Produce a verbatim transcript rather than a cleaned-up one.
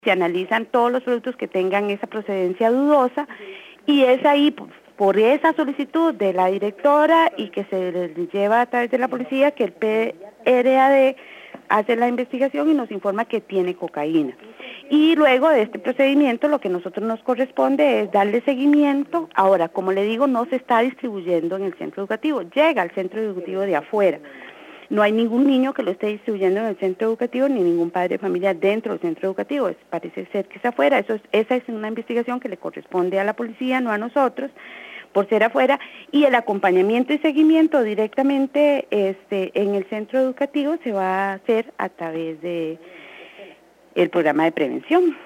se analizan todos los productos que tengan esa procedencia dudosa y es ahí por esa solicitud de la directora y que se les lleva a través de la policía que el P R A D hace la investigación y nos informa que tiene cocaína. Y luego de este procedimiento lo que a nosotros nos corresponde es darle seguimiento. Ahora, como le digo, no se está distribuyendo en el centro educativo, llega al centro educativo de afuera. No hay ningún niño que lo esté distribuyendo en el centro educativo, ni ningún padre de familia dentro del centro educativo. Es, parece ser que es afuera. Eso es, esa es una investigación que le corresponde a la policía, no a nosotros, por ser afuera. Y el acompañamiento y seguimiento directamente este, en el centro educativo se va a hacer a través de el programa de prevención.